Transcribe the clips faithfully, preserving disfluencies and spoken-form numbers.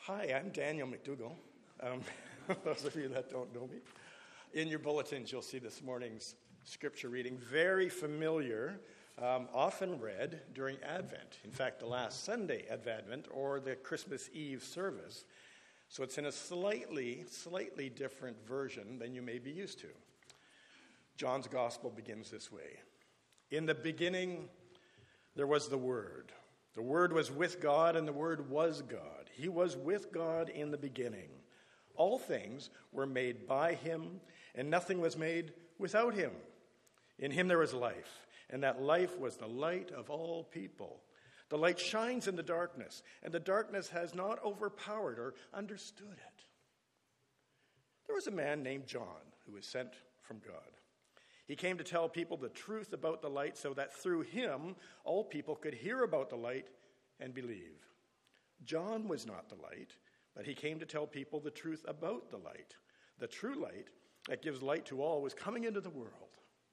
Hi, I'm Daniel McDougall. Um, those of you that don't know me. In your bulletins, you'll see this morning's scripture reading, very familiar, um, often read during Advent. In fact, the last Sunday of Advent or the Christmas Eve service. So it's in a slightly, slightly different version than you may be used to. John's gospel begins this way. In the beginning, there was the Word. The Word was with God, and the Word was God. He was with God in the beginning. All things were made by him, and nothing was made without him. In him there was life, and that life was the light of all people. The light shines in the darkness, and the darkness has not overpowered or understood it. There was a man named John who was sent from God. He came to tell people the truth about the light so that through him all people could hear about the light and believe. John was not the light, but he came to tell people the truth about the light. The true light that gives light to all was coming into the world.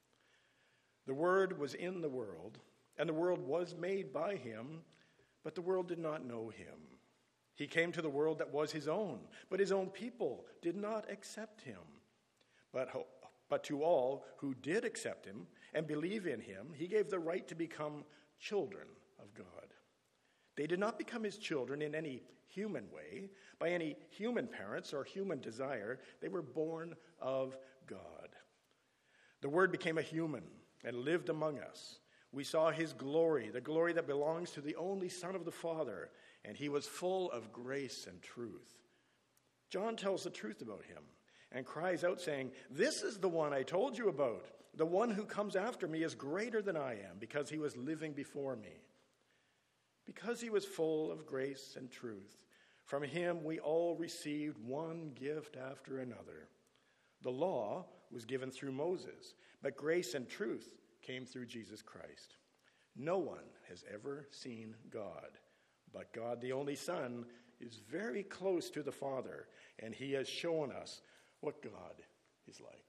The Word was in the world, and the world was made by him, but the world did not know him. He came to the world that was his own, but his own people did not accept him. But, but to all who did accept him and believe in him, he gave the right to become children of God. They did not become his children in any human way, by any human parents or human desire. They were born of God. The Word became a human and lived among us. We saw his glory, the glory that belongs to the only Son of the Father, and he was full of grace and truth. John tells the truth about him and cries out saying, "This is the one I told you about. The one who comes after me is greater than I am, because he was living before me." Because he was full of grace and truth, from him we all received one gift after another. The law was given through Moses, but grace and truth came through Jesus Christ. No one has ever seen God, but God, the only Son, is very close to the Father, and he has shown us what God is like.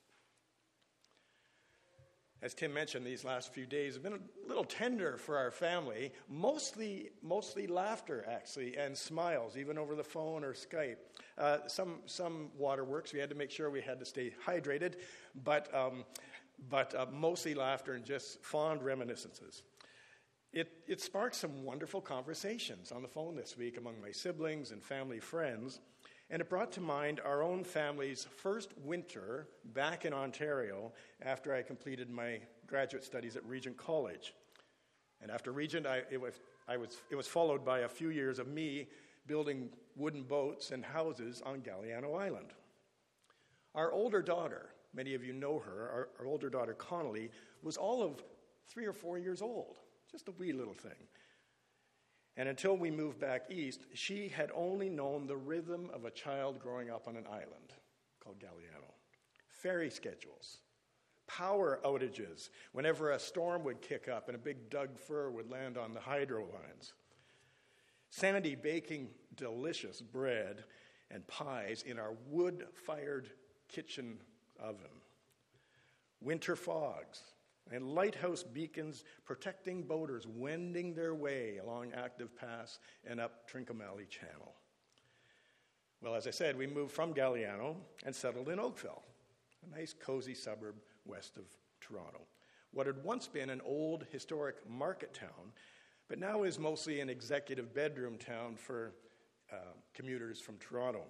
As Tim mentioned, these last few days have been a little tender for our family, mostly mostly laughter, actually, and smiles, even over the phone or Skype. Uh, some some waterworks, we had to make sure we had to stay hydrated, but, um, but uh, mostly laughter and just fond reminiscences. It, it sparked some wonderful conversations on the phone this week among my siblings and family friends, and it brought to mind our own family's first winter back in Ontario after I completed my graduate studies at Regent College. And after Regent, I, it, was, I was, it was followed by a few years of me building wooden boats and houses on Galiano Island. Our older daughter, many of you know her, our, our older daughter Connolly, was all of three or four years old, just a wee little thing. And until we moved back east, she had only known the rhythm of a child growing up on an island called Galiano. Ferry schedules, power outages whenever a storm would kick up and a big Doug fir would land on the hydro lines. Sandy baking delicious bread and pies in our wood-fired kitchen oven. Winter fogs and lighthouse beacons protecting boaters wending their way along Active Pass and up Trincomalee Channel. Well, as I said, we moved from Galiano and settled in Oakville, a nice cozy suburb west of Toronto. What had once been an old historic market town, but now is mostly an executive bedroom town for uh, commuters from Toronto.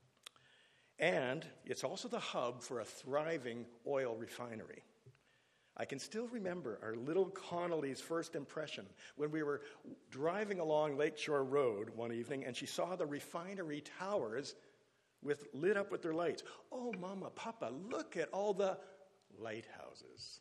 And it's also the hub for a thriving oil refinery. I can still remember our little Connolly's first impression when we were driving along Lakeshore Road one evening and she saw the refinery towers with lit up with their lights. "Oh, Mama, Papa, look at all the lighthouses."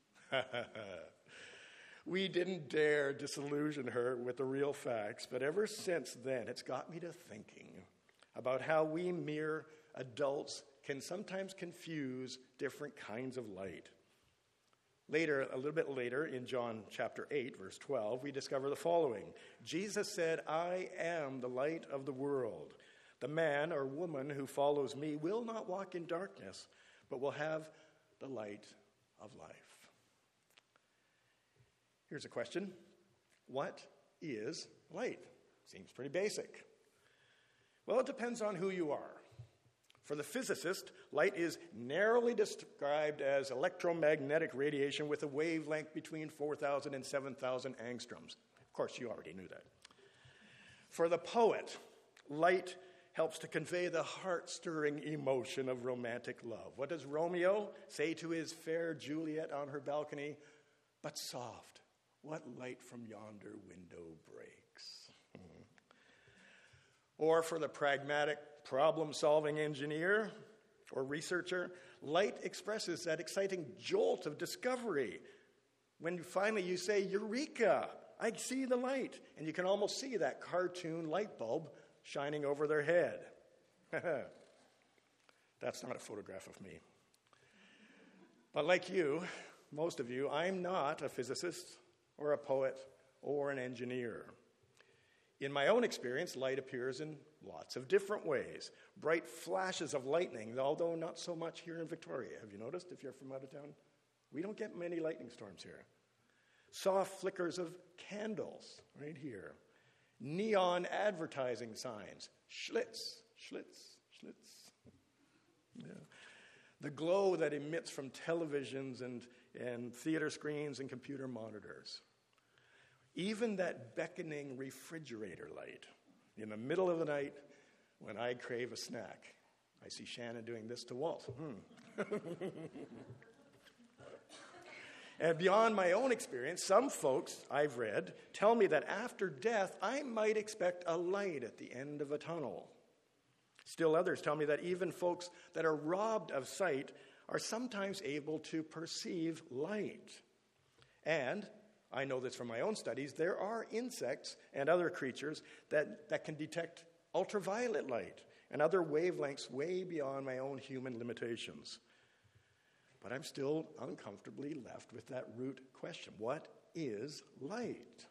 We didn't dare disillusion her with the real facts, but ever since then, it's got me to thinking about how we mere adults can sometimes confuse different kinds of light. Later, a little bit later, in John chapter eight, verse twelve, we discover the following. Jesus said, "I am the light of the world. The man or woman who follows me will not walk in darkness, but will have the light of life." Here's a question. What is light? Seems pretty basic. Well, it depends on who you are. For the physicist, light is narrowly described as electromagnetic radiation with a wavelength between four thousand and seven thousand angstroms. Of course, you already knew that. For the poet, light helps to convey the heart-stirring emotion of romantic love. What does Romeo say to his fair Juliet on her balcony? But soft, what light from yonder window breaks. Hmm. Or for the pragmatic, problem-solving engineer or researcher, light expresses that exciting jolt of discovery. When finally you say, "Eureka, I see the light," and you can almost see that cartoon light bulb shining over their head. That's not a photograph of me. But like you, most of you, I'm not a physicist or a poet or an engineer. In my own experience, light appears in lots of different ways. Bright flashes of lightning, although not so much here in Victoria. Have you noticed if you're from out of town? We don't get many lightning storms here. Soft flickers of candles right here. Neon advertising signs. Schlitz, Schlitz, Schlitz. Yeah. The glow that emits from televisions and, and theater screens and computer monitors. Even that beckoning refrigerator light in the middle of the night when I crave a snack. I see Shannon doing this to Walt. Hmm. And beyond my own experience, some folks I've read tell me that after death, I might expect a light at the end of a tunnel. Still others tell me that even folks that are robbed of sight are sometimes able to perceive light. And I know this from my own studies, there are insects and other creatures that, that can detect ultraviolet light and other wavelengths way beyond my own human limitations. But I'm still uncomfortably left with that root question. What is light?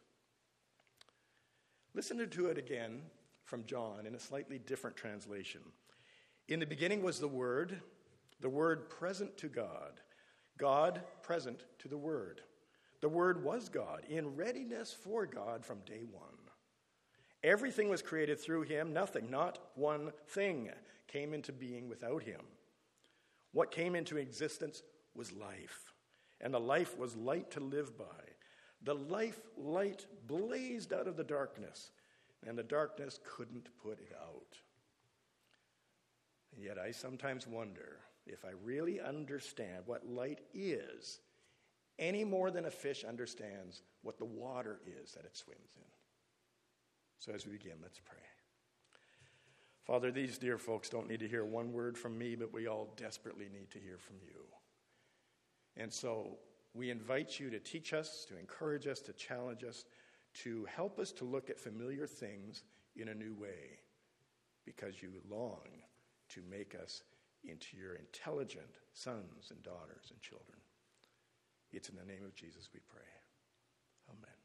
Listen to it again from John in a slightly different translation. In the beginning was the Word, the Word present to God, God present to the Word. The Word was God, in readiness for God from day one. Everything was created through him. Nothing, not one thing, came into being without him. What came into existence was life, and the life was light to live by. The life light blazed out of the darkness, and the darkness couldn't put it out. And yet I sometimes wonder if I really understand what light is any more than a fish understands what the water is that it swims in. So as we begin, let's pray. Father, these dear folks don't need to hear one word from me, but we all desperately need to hear from you. And so we invite you to teach us, to encourage us, to challenge us, to help us to look at familiar things in a new way, because you long to make us into your intelligent sons and daughters and children. It's in the name of Jesus we pray. Amen.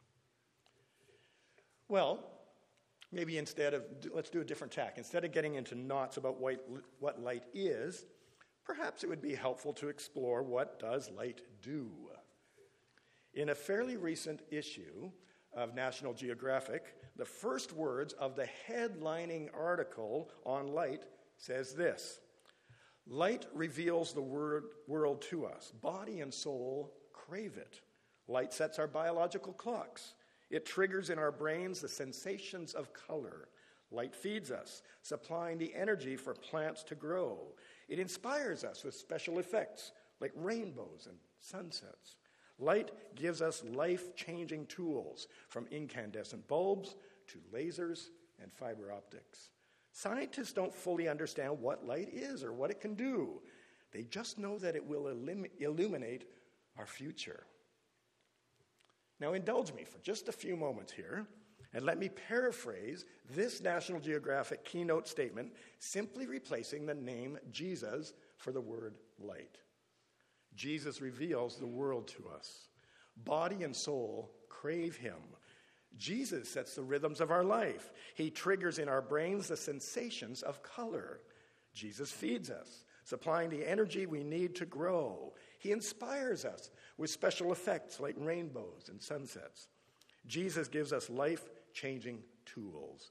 Well, maybe instead of, let's do a different tack. Instead of getting into knots about what light is, perhaps it would be helpful to explore what does light do. In a fairly recent issue of National Geographic, the first words of the headlining article on light says this: light reveals the word, world to us. Body and soul crave it. Light sets our biological clocks. It triggers in our brains the sensations of color. Light feeds us, supplying the energy for plants to grow. It inspires us with special effects like rainbows and sunsets. Light gives us life-changing tools, from incandescent bulbs to lasers and fiber optics. Scientists don't fully understand what light is or what it can do. They just know that it will illumin- illuminate our future. Now indulge me for just a few moments here, and let me paraphrase this National Geographic keynote statement, simply replacing the name Jesus for the word light. Jesus reveals the world to us. Body and soul crave him. Jesus sets the rhythms of our life. He triggers in our brains the sensations of color. Jesus feeds us, supplying the energy we need to grow. He inspires us with special effects like rainbows and sunsets. Jesus gives us life-changing tools.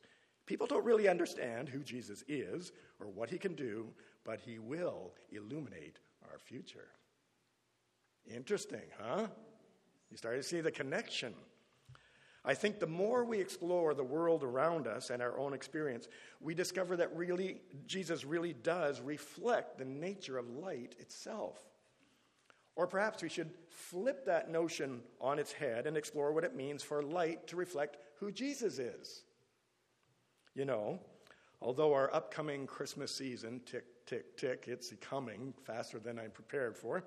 People don't really understand who Jesus is or what he can do, but he will illuminate our future. Interesting, huh? You start to see the connection. I think the more we explore the world around us and our own experience, we discover that really Jesus really does reflect the nature of light itself. Or perhaps we should flip that notion on its head and explore what it means for light to reflect who Jesus is. You know, although our upcoming Christmas season, tick, tick, tick, it's coming faster than I'm prepared for,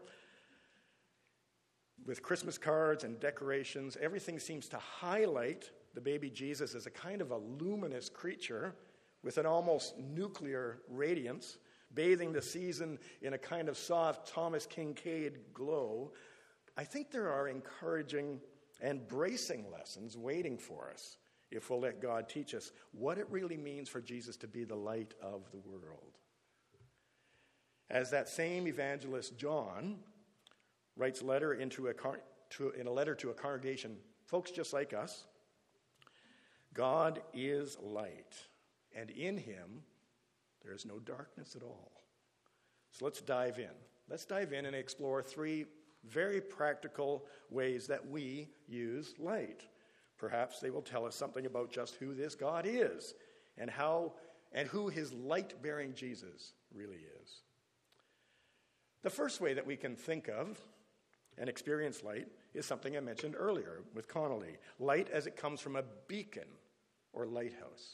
with Christmas cards and decorations, everything seems to highlight the baby Jesus as a kind of a luminous creature with an almost nuclear radiance, bathing the season in a kind of soft Thomas Kinkade glow. I think there are encouraging and bracing lessons waiting for us if we'll let God teach us what it really means for Jesus to be the light of the world. As that same evangelist John writes letter into a to, in a letter to a congregation, folks just like us, God is light, and in him there is no darkness at all. So let's dive in. Let's dive in and explore three very practical ways that we use light. Perhaps they will tell us something about just who this God is and how and who his light-bearing Jesus really is. The first way that we can think of and experience light is something I mentioned earlier with Connolly. Light as it comes from a beacon or lighthouse.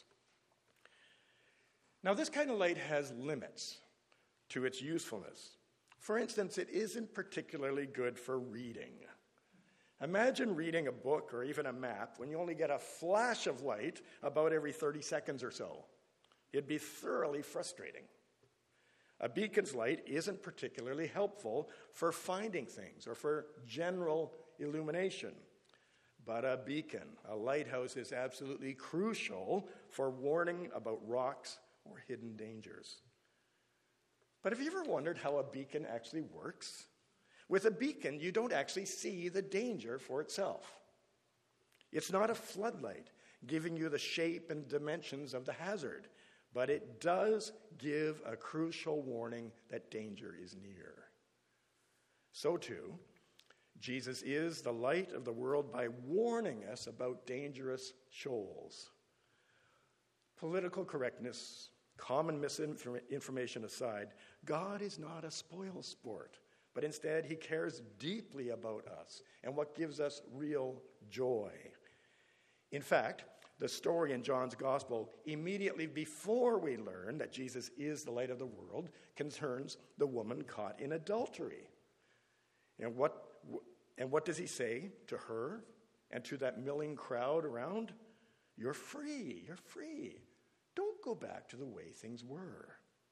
Now, this kind of light has limits to its usefulness. For instance, it isn't particularly good for reading. Imagine reading a book or even a map when you only get a flash of light about every thirty seconds or so. It'd be thoroughly frustrating. A beacon's light isn't particularly helpful for finding things or for general illumination. But a beacon, a lighthouse, is absolutely crucial for warning about rocks or hidden dangers. But have you ever wondered how a beacon actually works? With a beacon, you don't actually see the danger for itself. It's not a floodlight giving you the shape and dimensions of the hazard, but it does give a crucial warning that danger is near. So too, Jesus is the light of the world by warning us about dangerous shoals. Political correctness, common misinformation aside, God is not a spoil sport, but instead he cares deeply about us and what gives us real joy. In fact, the story in John's Gospel, immediately before we learn that Jesus is the light of the world, concerns the woman caught in adultery. And what, and what does he say to her and to that milling crowd around? You're free, you're free. Don't go back to the way things were.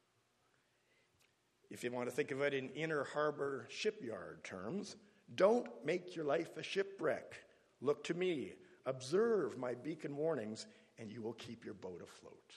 If you want to think of it in Inner Harbor shipyard terms, don't make your life a shipwreck. Look to me. Observe my beacon warnings, and you will keep your boat afloat.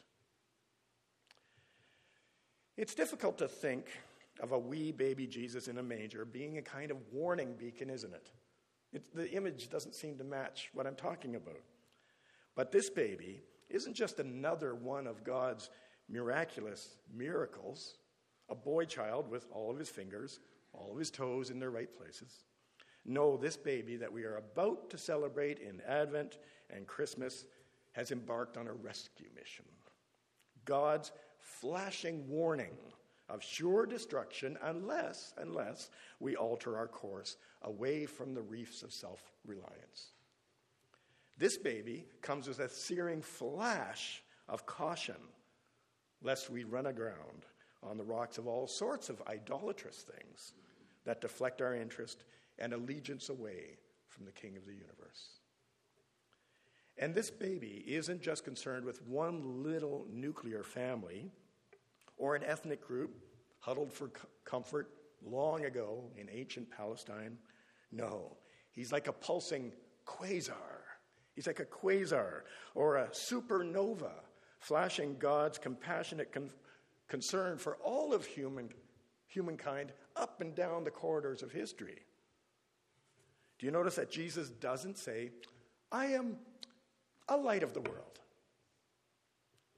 It's difficult to think of a wee baby Jesus in a manger being a kind of warning beacon, isn't it? It's, the image doesn't seem to match what I'm talking about. But this baby isn't just another one of God's miraculous miracles, a boy child with all of his fingers, all of his toes in their right places. No, this baby that we are about to celebrate in Advent and Christmas has embarked on a rescue mission. God's flashing warning of sure destruction unless, unless we alter our course away from the reefs of self-reliance. This baby comes with a searing flash of caution, lest we run aground on the rocks of all sorts of idolatrous things that deflect our interest and allegiance away from the King of the universe. And this baby isn't just concerned with one little nuclear family or an ethnic group huddled for c- comfort long ago in ancient Palestine. No, he's like a pulsing quasar. He's like a quasar or a supernova, flashing God's compassionate con- concern for all of human, humankind up and down the corridors of history. Do you notice that Jesus doesn't say, I am a light of the world?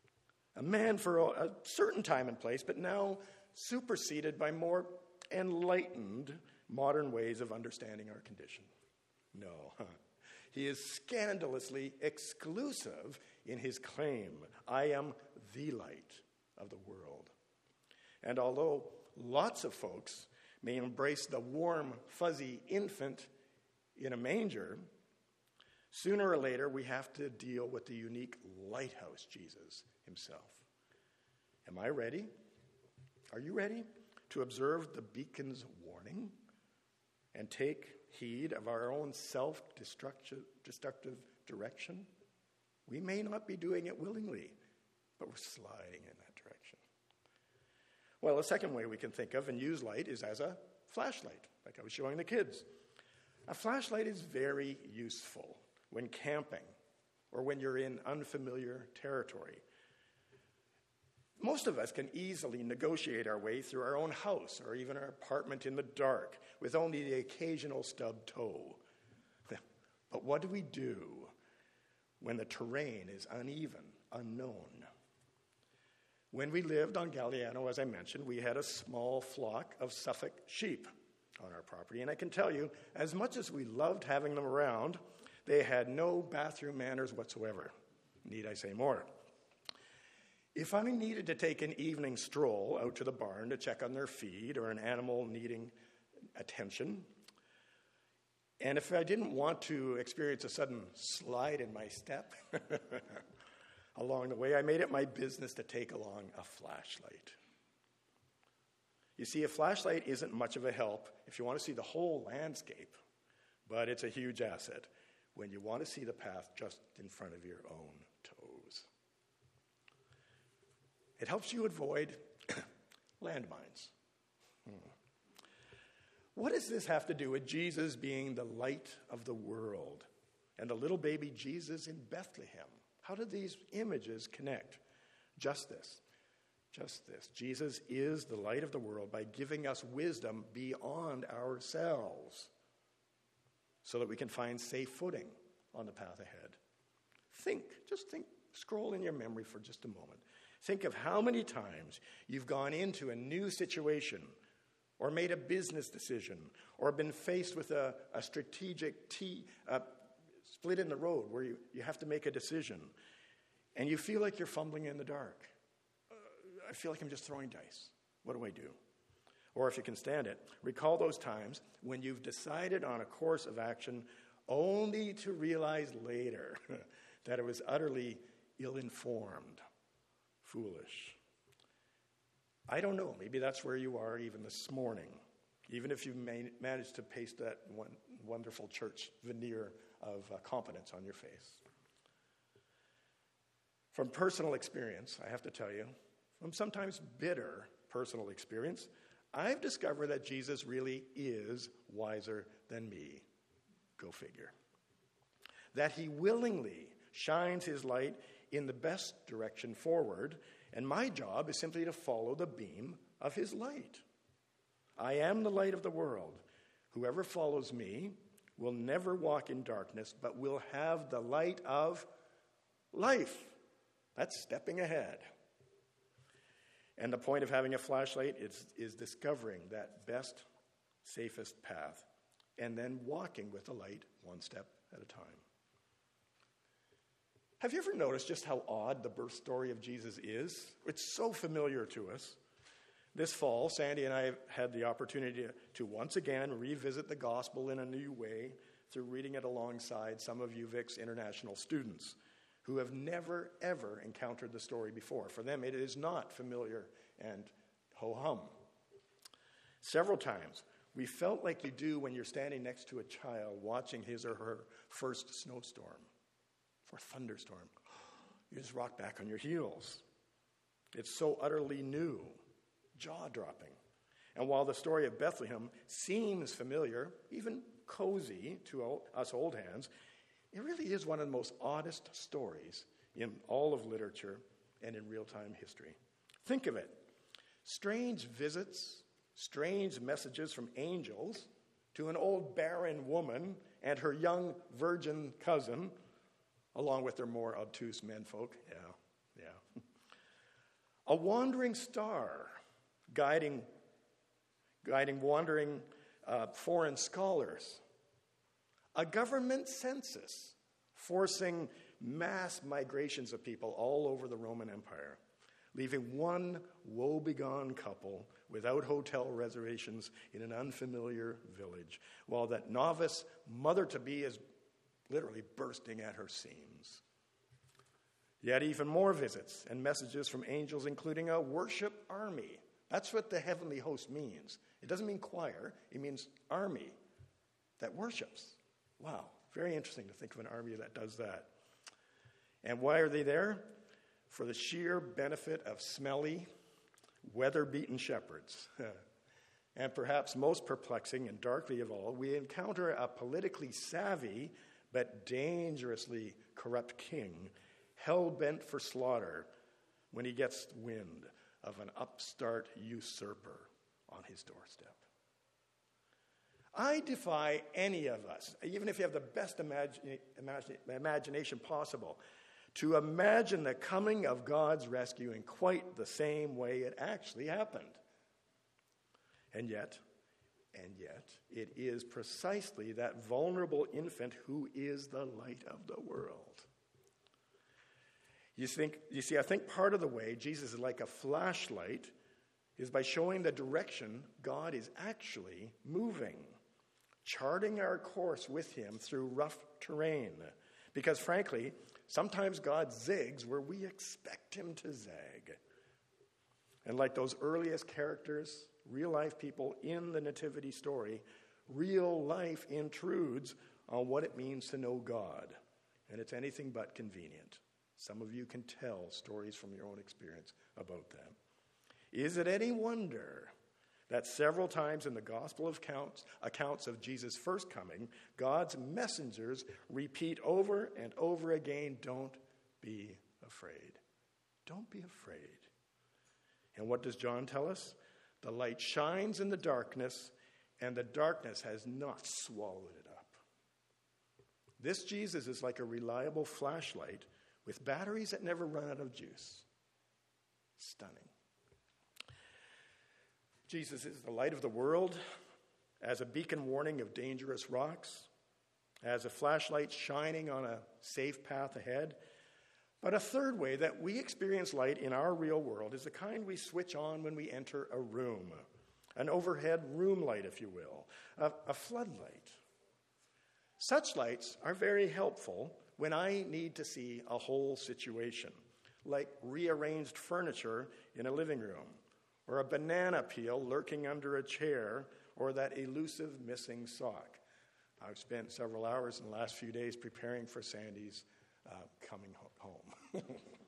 A man for a, a certain time and place, but now superseded by more enlightened modern ways of understanding our condition. No, he is scandalously exclusive in his claim, I am the light of the world. And although lots of folks may embrace the warm, fuzzy infant in a manger, sooner or later we have to deal with the unique lighthouse Jesus himself. Am I ready? Are you ready to observe the beacon's warning and take heed of our own self-destructive destructive direction? We may not be doing it willingly, but we're sliding in that direction. Well, a second way we can think of and use light is as a flashlight, like I was showing the kids. A flashlight is very useful when camping or when you're in unfamiliar territory. Most of us can easily negotiate our way through our own house or even our apartment in the dark with only the occasional stub toe. But what do we do when the terrain is uneven, unknown? When we lived on Galliano, as I mentioned, we had a small flock of Suffolk sheep on our property. And I can tell you, as much as we loved having them around, they had no bathroom manners whatsoever. Need I say more? If I needed to take an evening stroll out to the barn to check on their feed or an animal needing attention, and if I didn't want to experience a sudden slide in my step along the way, I made it my business to take along a flashlight. You see, a flashlight isn't much of a help if you want to see the whole landscape, but it's a huge asset when you want to see the path just in front of your own toes. It helps you avoid landmines. Hmm. What does this have to do with Jesus being the light of the world and the little baby Jesus in Bethlehem? How do these images connect? Just this. Just this. Jesus is the light of the world by giving us wisdom beyond ourselves so that we can find safe footing on the path ahead. Think, just think, scroll in your memory for just a moment. Think of how many times you've gone into a new situation or made a business decision or been faced with a, a strategic T, uh, split in the road where you, you have to make a decision and you feel like you're fumbling in the dark. Uh, I feel like I'm just throwing dice. What do I do? Or if you can stand it, recall those times when you've decided on a course of action only to realize later that it was utterly ill-informed. Foolish. I don't know. Maybe that's where you are even this morning, even if you've man- managed to paste that one wonderful church veneer of uh, competence on your face. From personal experience, I have to tell you, from sometimes bitter personal experience, I've discovered that Jesus really is wiser than me. Go figure. That he willingly shines his light in the best direction forward, and my job is simply to follow the beam of his light. I am the light of the world. Whoever follows me will never walk in darkness, but will have the light of life. That's stepping ahead. And the point of having a flashlight is, is discovering that best, safest path, and then walking with the light one step at a time. Have you ever noticed just how odd the birth story of Jesus is? It's so familiar to us. This fall, Sandy and I have had the opportunity to, to once again revisit the gospel in a new way through reading it alongside some of U Vic's international students who have never, ever encountered the story before. For them, it is not familiar and ho-hum. Several times, we felt like you do when you're standing next to a child watching his or her first snowstorm or thunderstorm. You just rock back on your heels. It's so utterly new, jaw-dropping. And while the story of Bethlehem seems familiar, even cozy to us old hands, it really is one of the most oddest stories in all of literature and in real-time history. Think of it. Strange visits, strange messages from angels to an old barren woman and her young virgin cousin, along with their more obtuse menfolk. Yeah, yeah. A wandering star guiding, guiding wandering uh, foreign scholars. A government census forcing mass migrations of people all over the Roman Empire, leaving one woebegone couple without hotel reservations in an unfamiliar village, while that novice mother-to-be is literally bursting at her seams. Yet even more visits and messages from angels, including a worship army. That's what the heavenly host means. It doesn't mean choir, it means army that worships. Wow, very interesting to think of an army that does that. And why are they there? For the sheer benefit of smelly, weather-beaten shepherds. And perhaps most perplexing and darkly of all, we encounter a politically savvy but dangerously corrupt king, hell-bent for slaughter when he gets wind of an upstart usurper on his doorstep. I defy any of us, even if you have the best imagine, imagine, imagination possible, to imagine the coming of God's rescue in quite the same way it actually happened. And yet, and yet, it is precisely that vulnerable infant who is the light of the world. You think, you see, I think part of the way Jesus is like a flashlight is by showing the direction God is actually moving, charting our course with him through rough terrain. Because frankly, sometimes God zigs where we expect him to zag. And like those earliest characters, real-life people in the Nativity story, real life intrudes on what it means to know God. And it's anything but convenient. Some of you can tell stories from your own experience about them. Is it any wonder that several times in the Gospel of accounts, accounts of Jesus' first coming, God's messengers repeat over and over again, don't be afraid. Don't be afraid. And what does John tell us? The light shines in the darkness, and the darkness has not swallowed it up. This Jesus is like a reliable flashlight with batteries that never run out of juice. Stunning. Jesus is the light of the world, as a beacon warning of dangerous rocks, as a flashlight shining on a safe path ahead. But a third way that we experience light in our real world is the kind we switch on when we enter a room, an overhead room light, if you will, a, a floodlight. Such lights are very helpful when I need to see a whole situation, like rearranged furniture in a living room, or a banana peel lurking under a chair, or that elusive missing sock. I've spent several hours in the last few days preparing for Sandy's uh, coming home.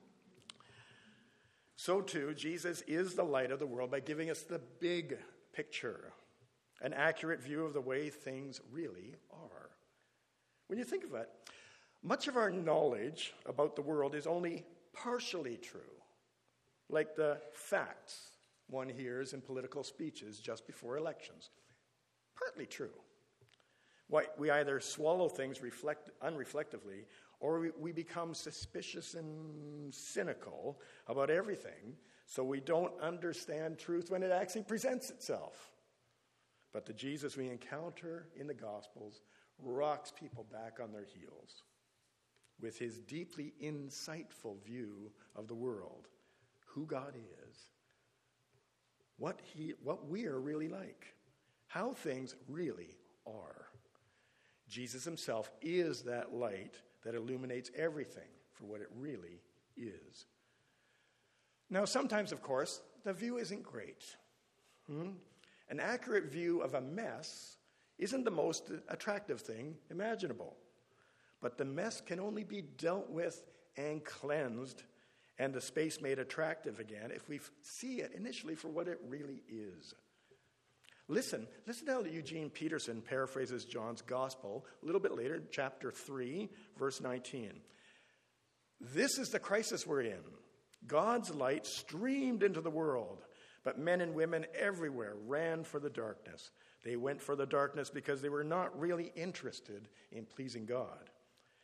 So too, Jesus is the light of the world by giving us the big picture, an accurate view of the way things really are. When you think of it, much of our knowledge about the world is only partially true, like the facts one hears in political speeches just before elections. Partly true. We either swallow things reflect, unreflectively, or we, we become suspicious and cynical about everything, so we don't understand truth when it actually presents itself. But the Jesus we encounter in the Gospels rocks people back on their heels with his deeply insightful view of the world, who God is, what he, what we are really like, how things really are. Jesus himself is that light that illuminates everything for what it really is. Now, sometimes, of course, the view isn't great. Hmm? An accurate view of a mess isn't the most attractive thing imaginable. But the mess can only be dealt with and cleansed and the space made attractive again if we see it initially for what it really is. Listen, listen to how Eugene Peterson paraphrases John's gospel a little bit later, chapter three, verse nineteen. This is the crisis we're in. God's light streamed into the world, but men and women everywhere ran for the darkness. They went for the darkness because they were not really interested in pleasing God.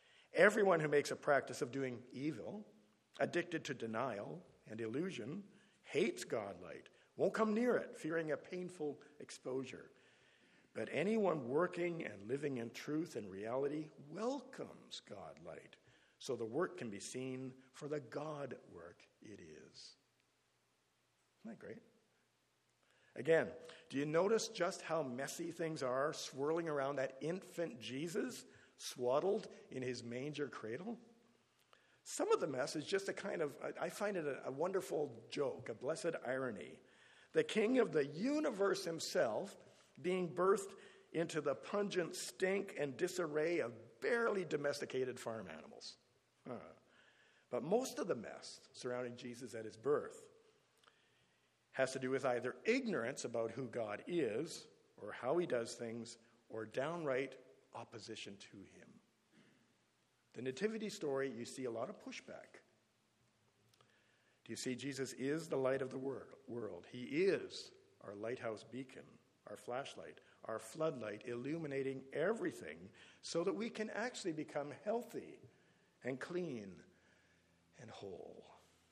Everyone who makes a practice of doing evil, addicted to denial and illusion, hates God light, won't come near it, fearing a painful exposure. But anyone working and living in truth and reality welcomes God light, so the work can be seen for the God work it is. Isn't that great? Again, do you notice just how messy things are swirling around that infant Jesus swaddled in his manger cradle? Some of the mess is just a kind of, I find it a, a wonderful joke, a blessed irony. The king of the universe himself being birthed into the pungent stink and disarray of barely domesticated farm animals. Uh, but most of the mess surrounding Jesus at his birth has to do with either ignorance about who God is or how he does things, or downright opposition to him. The nativity story, you see a lot of pushback. Do you see Jesus is the light of the world? He is our lighthouse beacon, our flashlight, our floodlight, illuminating everything so that we can actually become healthy and clean and whole.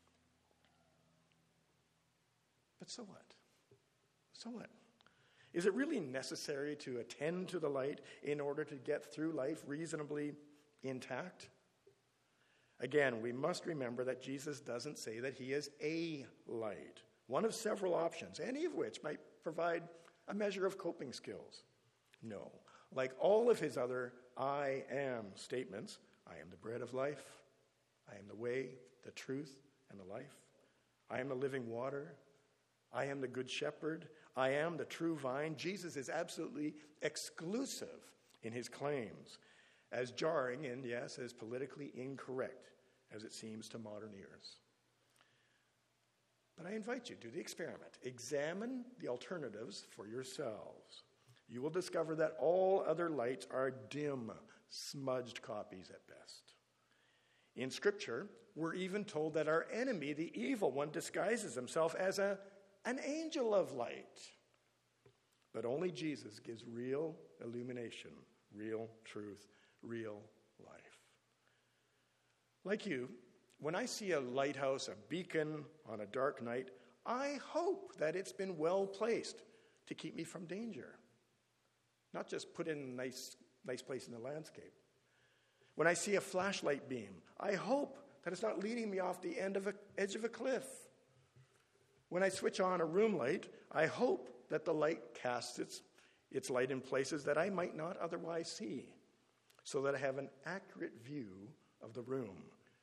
But so what? So what? Is it really necessary to attend to the light in order to get through life reasonably intact? Again, we must remember that Jesus doesn't say that he is a light, one of several options, any of which might provide a measure of coping skills. No. Like all of his other I am statements, I am the bread of life, I am the way, the truth, and the life. I am the living water. I am the good shepherd. I am the true vine. Jesus is absolutely exclusive in his claims, as jarring and, yes, as politically incorrect as it seems to modern ears. But I invite you to do the experiment. Examine the alternatives for yourselves. You will discover that all other lights are dim, smudged copies at best. In Scripture, we're even told that our enemy, the evil one, disguises himself as a, an angel of light. But only Jesus gives real illumination, real truth, real life. Like you, when I see a lighthouse, a beacon on a dark night, I hope that it's been well placed to keep me from danger. Not just put in a nice, nice place in the landscape. When I see a flashlight beam, I hope that it's not leading me off the end of a, edge of a cliff. When I switch on a room light, I hope that the light casts its, its light in places that I might not otherwise see, so that I have an accurate view of the room.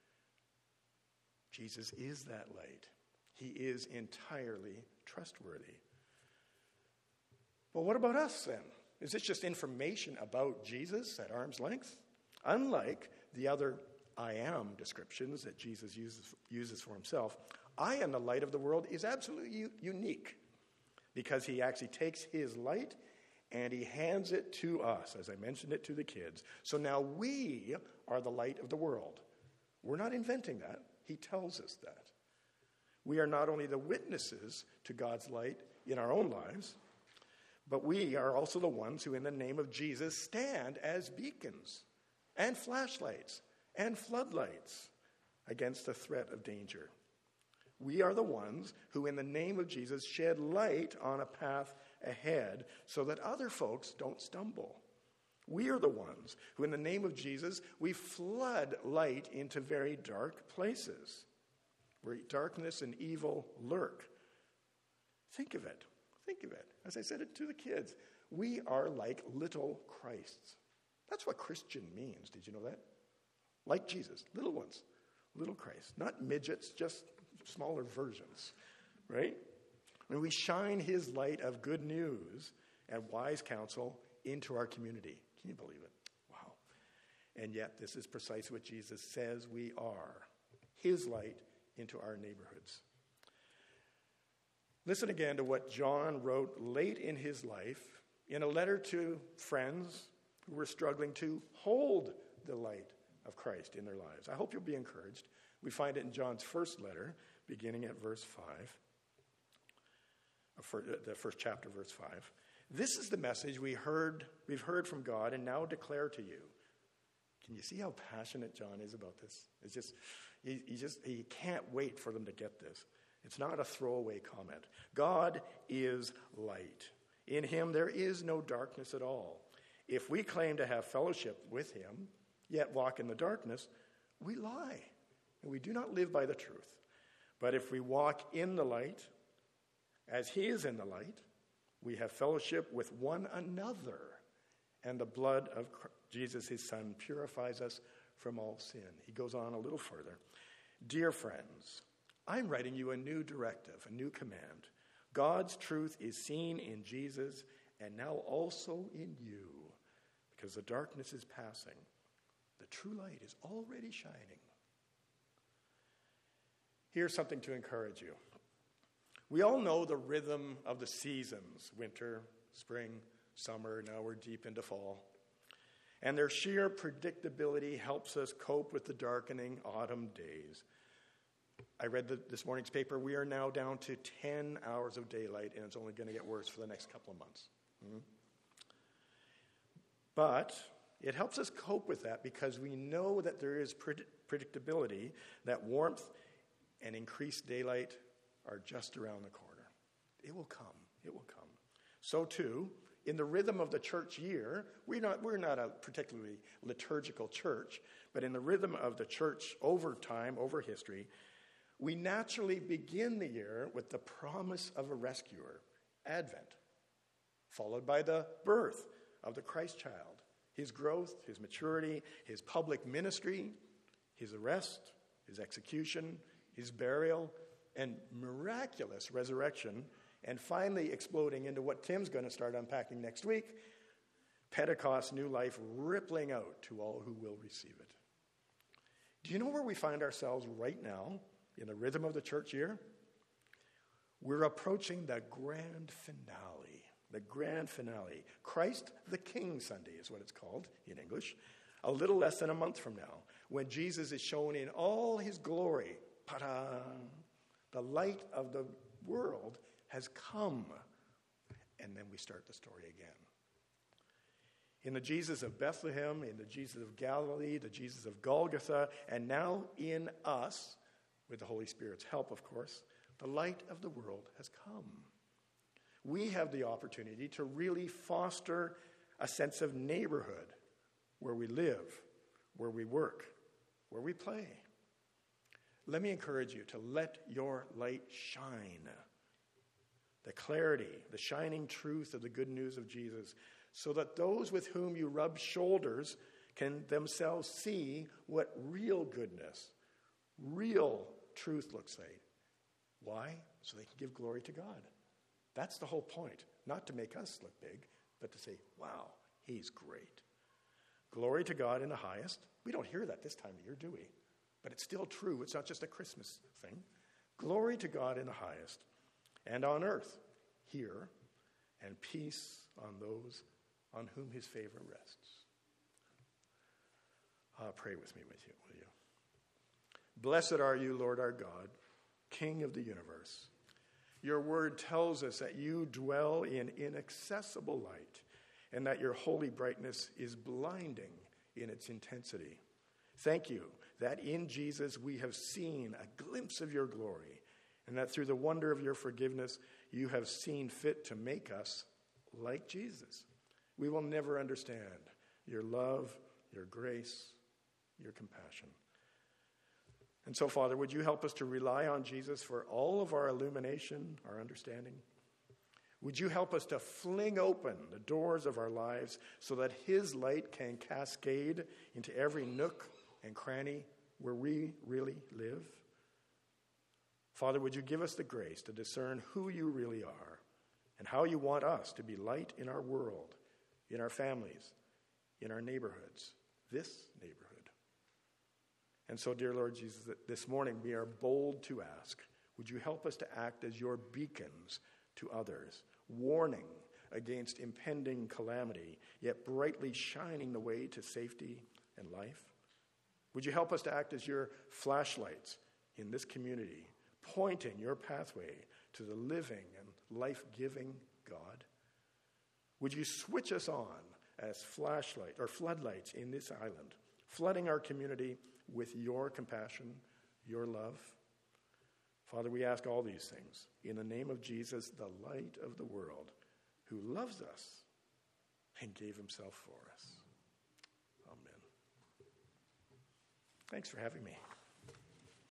Jesus is that light. He is entirely trustworthy. Well, what about us then? Is this just information about Jesus at arm's length? Unlike the other I am descriptions that Jesus uses, uses for himself, I am the light of the world is absolutely u- unique because he actually takes his light and he hands it to us, as I mentioned it to the kids. So now we are the light of the world. We're not inventing that. He tells us that. We are not only the witnesses to God's light in our own lives, but we are also the ones who, in the name of Jesus, stand as beacons and flashlights and floodlights against the threat of danger. We are the ones who, in the name of Jesus, shed light on a path ahead so that other folks don't stumble. We are the ones who, in the name of Jesus, we flood light into very dark places where darkness and evil lurk. Think of it. Think of it. As I said it to the kids, we are like little Christs. That's what Christian means. Did you know that? Like Jesus, little ones, little Christ. Not midgets, just smaller versions, right? And we shine his light of good news and wise counsel into our community. Can you believe it? Wow. And yet, this is precisely what Jesus says we are. His light into our neighborhoods. Listen again to what John wrote late in his life in a letter to friends who were struggling to hold the light of Christ in their lives. I hope you'll be encouraged. We find it in John's first letter, beginning at verse five. The first chapter, verse five. This is the message we heard, we've heard from God and now declare to you. Can you see how passionate John is about this? It's just, he, he just, he can't wait for them to get this. It's not a throwaway comment. God is light. In him there is no darkness at all. If we claim to have fellowship with him, yet walk in the darkness, we lie, and we do not live by the truth. But if we walk in the light, as he is in the light, we have fellowship with one another, and the blood of Jesus, his son, purifies us from all sin. He goes on a little further. Dear friends, I'm writing you a new directive, a new command. God's truth is seen in Jesus and now also in you, because the darkness is passing. The true light is already shining. Here's something to encourage you. We all know the rhythm of the seasons, winter, spring, summer, now we're deep into fall. And their sheer predictability helps us cope with the darkening autumn days. I read the, this morning's paper. We are now down to ten hours of daylight, and it's only going to get worse for the next couple of months. Mm-hmm. But it helps us cope with that because we know that there is pred- predictability, that warmth and increased daylight are just around the corner. It will come. It will come. So too, in the rhythm of the church year, we're not, we're not a particularly liturgical church, but in the rhythm of the church over time, over history, we naturally begin the year with the promise of a rescuer, Advent, followed by the birth of the Christ child, his growth, his maturity, his public ministry, his arrest, his execution, his burial, and miraculous resurrection, and finally exploding into what Tim's going to start unpacking next week, Pentecost, new life rippling out to all who will receive it. Do you know where we find ourselves right now in the rhythm of the church year? We're approaching the grand finale. The grand finale. Christ the King Sunday is what it's called in English. A little less than a month from now, when Jesus is shown in all his glory. Ta-da! The light of the world has come. And then we start the story again. In the Jesus of Bethlehem, in the Jesus of Galilee, the Jesus of Golgotha, and now in us, with the Holy Spirit's help, of course, the light of the world has come. We have the opportunity to really foster a sense of neighborhood where we live, where we work, where we play. Let me encourage you to let your light shine. The clarity, the shining truth of the good news of Jesus, so that those with whom you rub shoulders can themselves see what real goodness, real truth looks like. Why? So they can give glory to God. That's the whole point. Not to make us look big, but to say, wow, he's great. Glory to God in the highest. We don't hear that this time of year, do we? But it's still true. It's not just a Christmas thing. Glory to God in the highest, and on earth, here, and peace on those on whom his favor rests. Uh, pray with me, with you, will you? Blessed are you, Lord our God, King of the universe. Your word tells us that you dwell in inaccessible light and that your holy brightness is blinding in its intensity. Thank you that in Jesus we have seen a glimpse of your glory and that through the wonder of your forgiveness you have seen fit to make us like Jesus. We will never understand your love, your grace, your compassion. And so, Father, would you help us to rely on Jesus for all of our illumination, our understanding? Would you help us to fling open the doors of our lives so that his light can cascade into every nook and cranny where we really live? Father, would you give us the grace to discern who you really are and how you want us to be light in our world, in our families, in our neighborhoods, this neighborhood. And so, dear Lord Jesus, this morning we are bold to ask, would you help us to act as your beacons to others, warning against impending calamity, yet brightly shining the way to safety and life? Would you help us to act as your flashlights in this community, pointing your pathway to the living and life-giving God? Would you switch us on as flashlight or floodlights in this island, flooding our community with your compassion, your love? Father, we ask all these things in the name of Jesus, the light of the world, who loves us and gave himself for us. Amen. Thanks for having me.